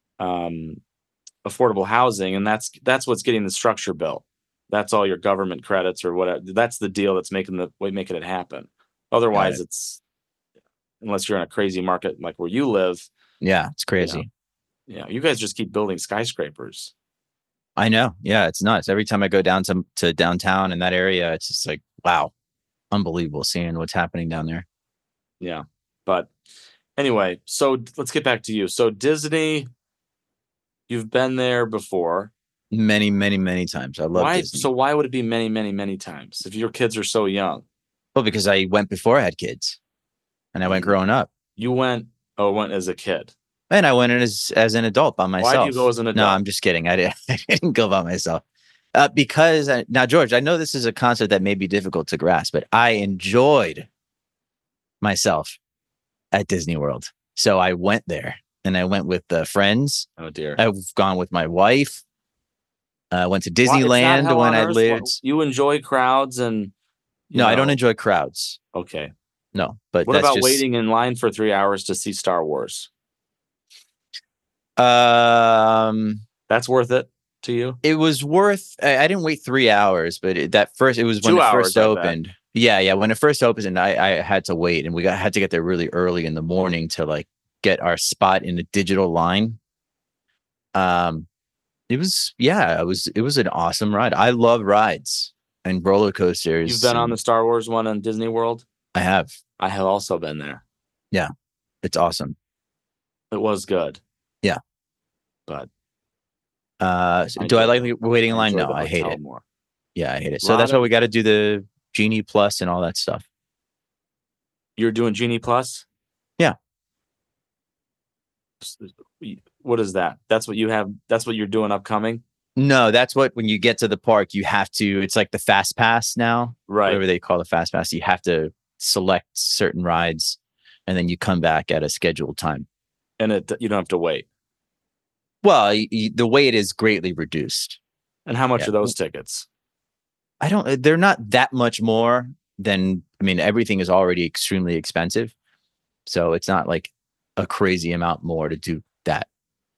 affordable housing. And that's what's getting the structure built. That's all your government credits or whatever. That's the deal that's making it happen. Otherwise, it's unless you're in a crazy market like where you live. Yeah, it's crazy. You guys just keep building skyscrapers. I know. Yeah, it's nuts. Every time I go down to downtown in that area, it's just like, wow, unbelievable seeing what's happening down there. Yeah. But anyway, so let's get back to you. So Disney, you've been there before. Many, many, many times. I love Disney. So why would it be many, many, many times if your kids are so young? Well, because I went before I had kids and I went growing up. You went as a kid. And I went in as an adult by myself. Why did you go as an adult? No, I'm just kidding. I didn't go by myself. Because now, George, I know this is a concept that may be difficult to grasp, but I enjoyed myself at Disney World. So I went there and I went with friends. Oh, dear. I've gone with my wife. I went to Disneyland when I lived. You enjoy crowds and... No, I don't enjoy crowds. Okay. No, but what about waiting in line for 3 hours to see Star Wars? That's worth it to you? It was worth. I didn't wait 3 hours, but it was when it first opened. Yeah. When it first opened, and I had to wait, and had to get there really early in the morning to get our spot in the digital line. It was an awesome ride. I love rides and roller coasters. You've been on the Star Wars one in Disney World? I have. I have also been there. Yeah, it's awesome. It was good. Yeah. But do I like waiting in line? No, I hate it. More. Yeah, I hate it. So that's why we got to do the Genie Plus and all that stuff. You're doing Genie Plus? Yeah. What is that? That's what you have. That's what you're doing upcoming? No, that's when you get to the park, you have to, it's like the Fast Pass now. Right. Whatever they call the Fast Pass. You have to select certain rides and then you come back at a scheduled time. And you don't have to wait. Well, the wait is greatly reduced. And how much are those tickets? They're not that much more than, everything is already extremely expensive. So it's not like a crazy amount more to do that.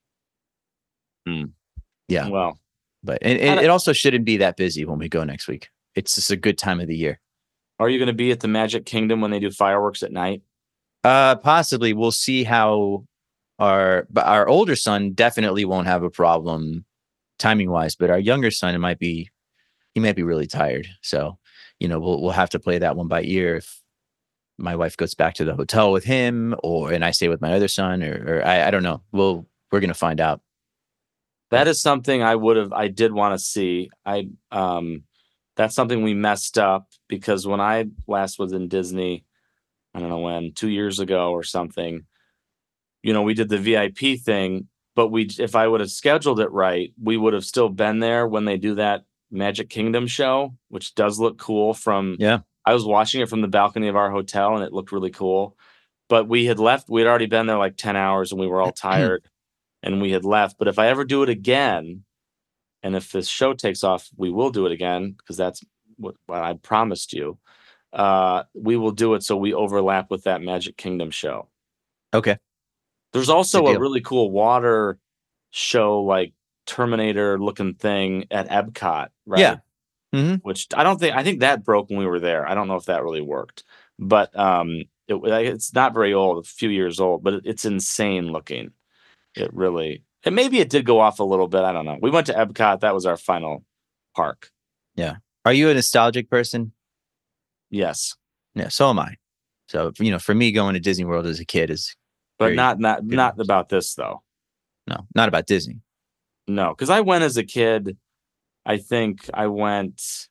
Yeah. Well, but it also shouldn't be that busy when we go next week. It's just a good time of the year. Are you going to be at the Magic Kingdom when they do fireworks at night? Possibly. We'll see how our older son definitely won't have a problem timing wise, but our younger son, he might be really tired. So, we'll have to play that one by ear. If my wife goes back to the hotel with him and I stay with my other son, or I don't know. We're going to find out. That is something I did want to see. That's something we messed up because when I last was in Disney, I don't know when, 2 years ago or something, we did the VIP thing, but if I would have scheduled it right, we would have still been there when they do that Magic Kingdom show, which does look cool I was watching it from the balcony of our hotel and it looked really cool, but we had left. We'd already been there like 10 hours and we were all tired and we had left. But if I ever do it again, and if this show takes off, we will do it again because that's what I promised you. We will do it so we overlap with that Magic Kingdom show. Okay. There's also a really cool water show, like Terminator looking thing at Epcot, right? Yeah. Mm-hmm. Which I think that broke when we were there. I don't know if that really worked, but It's not very old, a few years old, but it's insane looking. It really, and maybe it did go off a little bit. I don't know. We went to Epcot. That was our final park. Yeah. Are you a nostalgic person? Yes. Yeah, so am I. So, for me, going to Disney World as a kid is, but not about this though. No, not about Disney. No, because I went as a kid. I think I went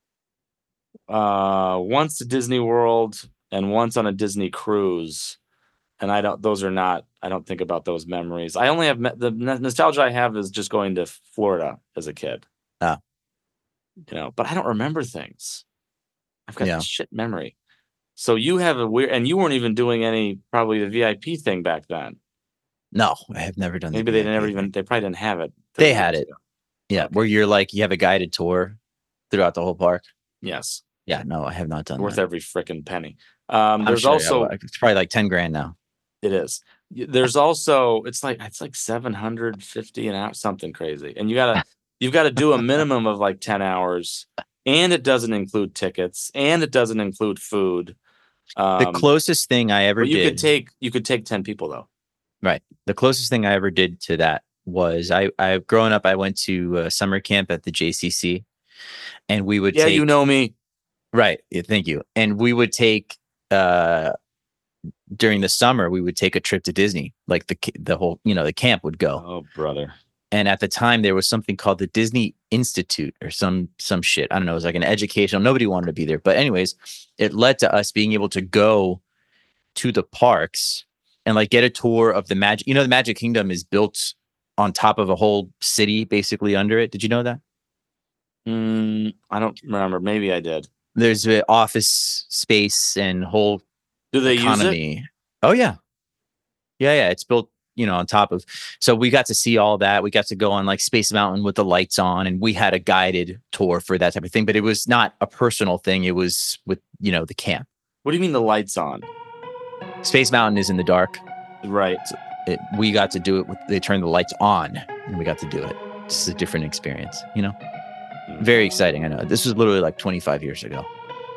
once to Disney World and once on a Disney cruise. And I don't think about those memories. I only have the nostalgia I have is just going to Florida as a kid. Oh. But I don't remember things. I've got shit memory. So you have and you weren't even doing probably the VIP thing back then. No, I have never done that. Maybe they probably didn't have it. They had it. Yeah. Okay. Where you're you have a guided tour throughout the whole park. Yes. Yeah. No, I have not done worth that. Every freaking penny. There's also, it's probably like 10 grand now. It is. There's also, it's like 750 an hour, something crazy. And you've got to do a minimum of like 10 hours, and it doesn't include tickets, and it doesn't include food. The closest thing I ever did. You could take 10 people though. Right. The closest thing I ever did to that was I growing up, I went to summer camp at the JCC, and we would you know me. Right. Yeah, thank you. And we would take, during the summer, we would take a trip to Disney, like the whole, the camp would go. Oh, brother. And at the time there was something called the Disney Institute or some shit. I don't know. It was like an educational, nobody wanted to be there. But anyways, it led to us being able to go to the parks and get a tour of the Magic. The Magic Kingdom is built on top of a whole city, basically under it. Did you know that? I don't remember. Maybe I did. There's the office space and whole Do they economy. Use it? Oh yeah. Yeah. It's built, on top of. So we got to see all that. We got to go on Space Mountain with the lights on, and we had a guided tour for that type of thing. But it was not a personal thing. It was with the camp. What do you mean the lights on? Space Mountain is in the dark. Right. We got to do it. They turned the lights on, and we got to do it. It's a different experience. Very exciting. I know this was literally 25 years ago.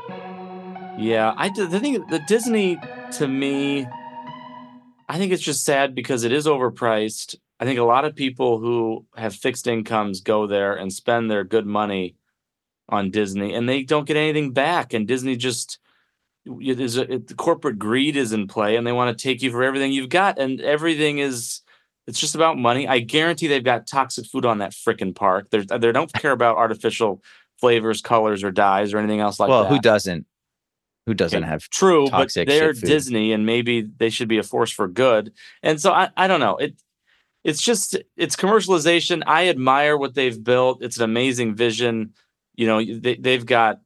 Yeah, the thing, the Disney to me, I think it's just sad because it is overpriced. I think a lot of people who have fixed incomes go there and spend their good money on Disney, and they don't get anything back. And Disney just, the corporate greed is in play, and they want to take you for everything you've got, and it's just about money. I guarantee they've got toxic food on that frickin' park. They don't care about artificial flavors, colors, or dyes, or anything else like that. Well, who doesn't? Who doesn't have true? But toxic they're shit food? Disney, and maybe they should be a force for good. And so I don't know. It's commercialization. I admire what they've built. It's an amazing vision. They've got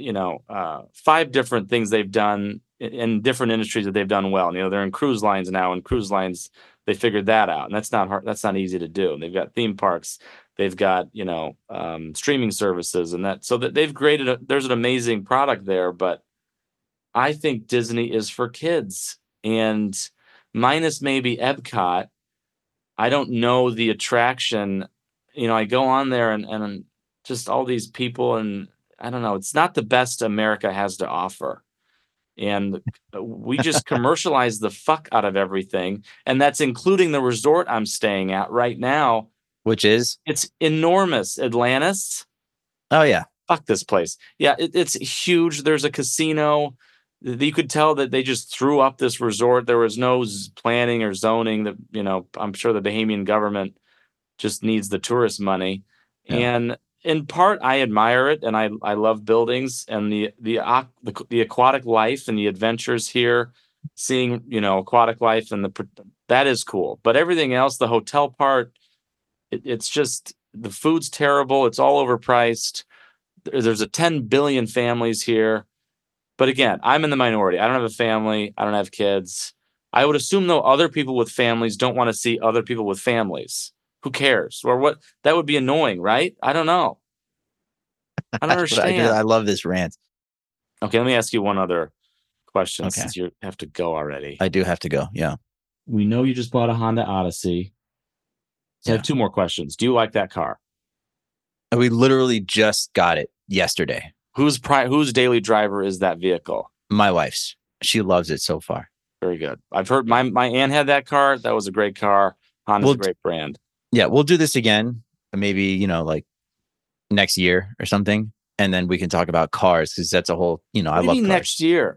5 different things they've done in different industries that they've done well. They're in cruise lines now, and cruise lines, they figured that out, and that's not hard. That's not easy to do. They've got theme parks. They've got streaming services, and that, so that they've created. There's an amazing product there, but I think Disney is for kids, and minus maybe Epcot, I don't know the attraction. I go on there and just all these people, and I don't know. It's not the best America has to offer. And we just commercialize the fuck out of everything. And that's including the resort I'm staying at right now. Which is? It's enormous. Atlantis. Oh, yeah. Fuck this place. Yeah, it's huge. There's a casino. You could tell that they just threw up this resort. There was no planning or zoning. That I'm sure the Bahamian government just needs the tourist money. Yeah. And in part, I admire it, and I love buildings and the aquatic life and the adventures here. Seeing aquatic life and that is cool. But everything else, the hotel part, it's just the food's terrible. It's all overpriced. There's 10 billion families here. But again, I'm in the minority. I don't have a family. I don't have kids. I would assume, though, other people with families don't want to see other people with families. Who cares? Or what? That would be annoying, right? I don't know. I don't understand. I love this rant. Okay, let me ask you one other question since you have to go already. I do have to go, yeah. We know you just bought a Honda Odyssey. So I have 2 more questions. Do you like that car? We literally just got it yesterday. Whose daily driver is that vehicle? My wife's. She loves it so far. Very good. I've heard my aunt had that car. That was a great car. Honda's a great brand. Yeah, we'll do this again. Maybe, like next year or something. And then we can talk about cars because that's a whole, I love cars. Next year.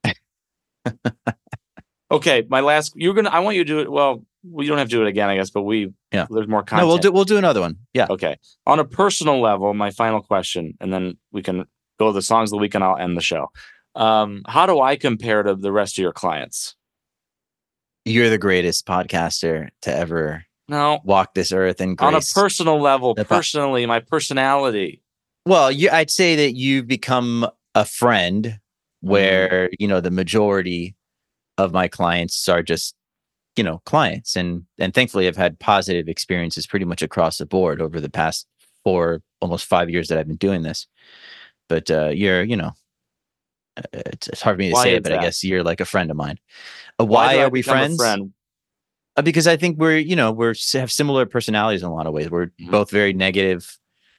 Okay, my last. I want you to do it. Well, we don't have to do it again, I guess. But there's more content. No, we'll do another one. Yeah. Okay. On a personal level, my final question, and then we can go to the songs of the week, and I'll end the show. How do I compare to the rest of your clients? You're the greatest podcaster to ever walk this earth in grace. On a personal level, personally, my personality. Well, I'd say that you've become a friend where, the majority of my clients are just, clients. And thankfully, I've had positive experiences pretty much across the board over the past almost 5 years that I've been doing this. But you're, it's hard for me to say it, but I guess you're like a friend of mine. Why are we friends? Because I think we have similar personalities in a lot of ways. We're both very negative.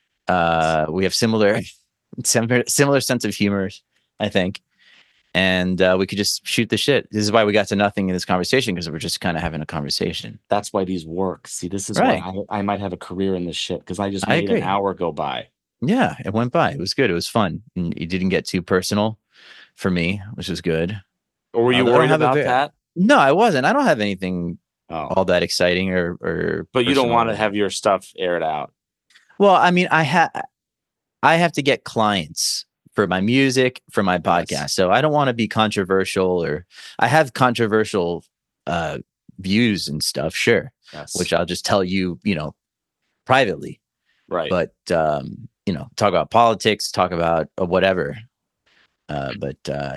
We have similar sense of humor, I think. And we could just shoot the shit. This is why we got to nothing in this conversation, because we're just kind of having a conversation. That's why these work. See, this is why I might have a career in this shit, because I just made an hour go by. Yeah, it went by. It was good. It was fun. And it didn't get too personal for me, which was good. Or were you worried about that? No, I wasn't. I don't have anything all that exciting or But you don't want to have your stuff aired out. Well, I mean, I have to get clients for my music, for my podcast. Yes. So I don't want to be controversial, or I have controversial views and stuff, sure. Yes. Which I'll just tell you, privately. Right. But talk about politics, talk about whatever. But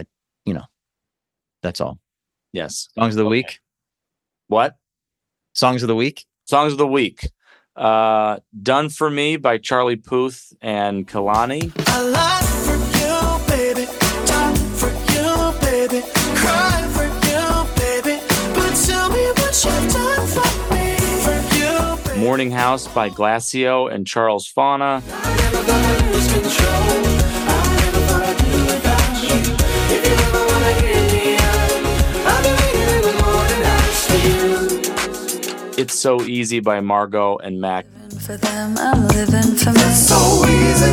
that's all. Yes. Songs of the week. What? Songs of the week? Songs of the week. Done For Me by Charlie Puth and Kalani. I lie for you, baby. Talk for you, baby. Cry for you, baby. But tell me what you've done for me. For you, baby. Morning House by Glacio and Charles Fauna. I never gonna lose control. I never thought I'd do without you. If you ever wanna hear me out, I'll be waiting in the morning house for you. It's So Easy by Margot and Mac. For them, I'm living for me. It's so easy.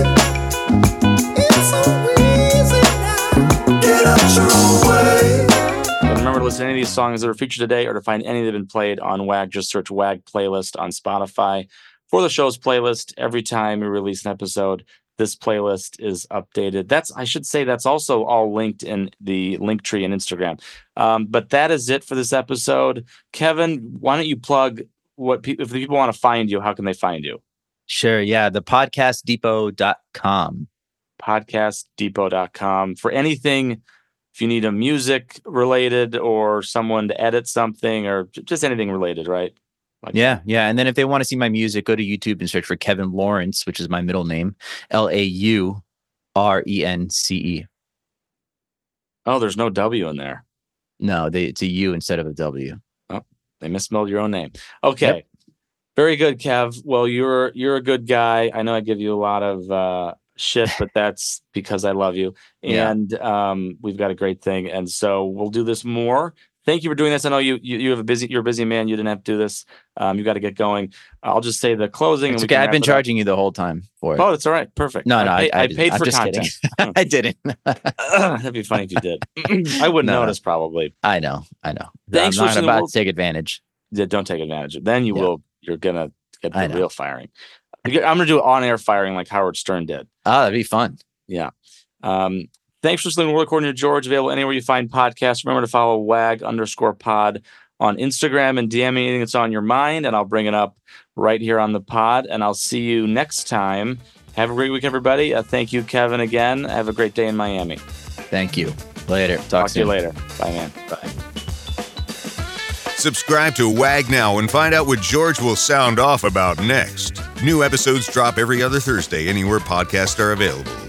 It's so easy now. Get out your own way. And remember to listen to any of these songs that are featured today, or to find any that have been played on WAG, just search WAG Playlist on Spotify. For the show's playlist, every time we release an episode, this playlist is updated. I should say that's also all linked in the Linktree and Instagram. But that is it for this episode. Kevin, why don't you plug if the people want to find you, how can they find you? Sure. Yeah. The podcastdepot.com. Podcastdepot.com. For anything, if you need a music related or someone to edit something or just anything related, right? Yeah. And then if they want to see my music, go to YouTube and search for Kevin Lawrence, which is my middle name, Laurence. Oh, there's no W in there. No, it's a U instead of a W. Oh, they misspelled your own name. Okay. Yep. Very good, Kev. Well, you're a good guy. I know I give you a lot of shit, but that's because I love you. And we've got a great thing. And so we'll do this more. Thank you for doing this. I know you're a busy man. You didn't have to do this. You got to get going. I'll just say the closing. It's okay. I've been charging you the whole time for it. Oh, that's all right. Perfect. No, I paid for content. I didn't. That'd be funny if you did. I wouldn't notice probably. I know. Thanks I'm not about to take advantage. Yeah, don't take advantage. Then you will. You're gonna get the real firing. I'm gonna do on-air firing like Howard Stern did. Oh, that'd be fun. Yeah. Thanks for listening to World According to George. Available anywhere you find podcasts. Remember to follow WAG_pod on Instagram and DM me anything that's on your mind, and I'll bring it up right here on the pod. And I'll see you next time. Have a great week, everybody. Thank you, Kevin, again. Have a great day in Miami. Thank you. Later. Talk to you later. Bye, man. Bye. Subscribe to WAG now and find out what George will sound off about next. New episodes drop every other Thursday anywhere podcasts are available.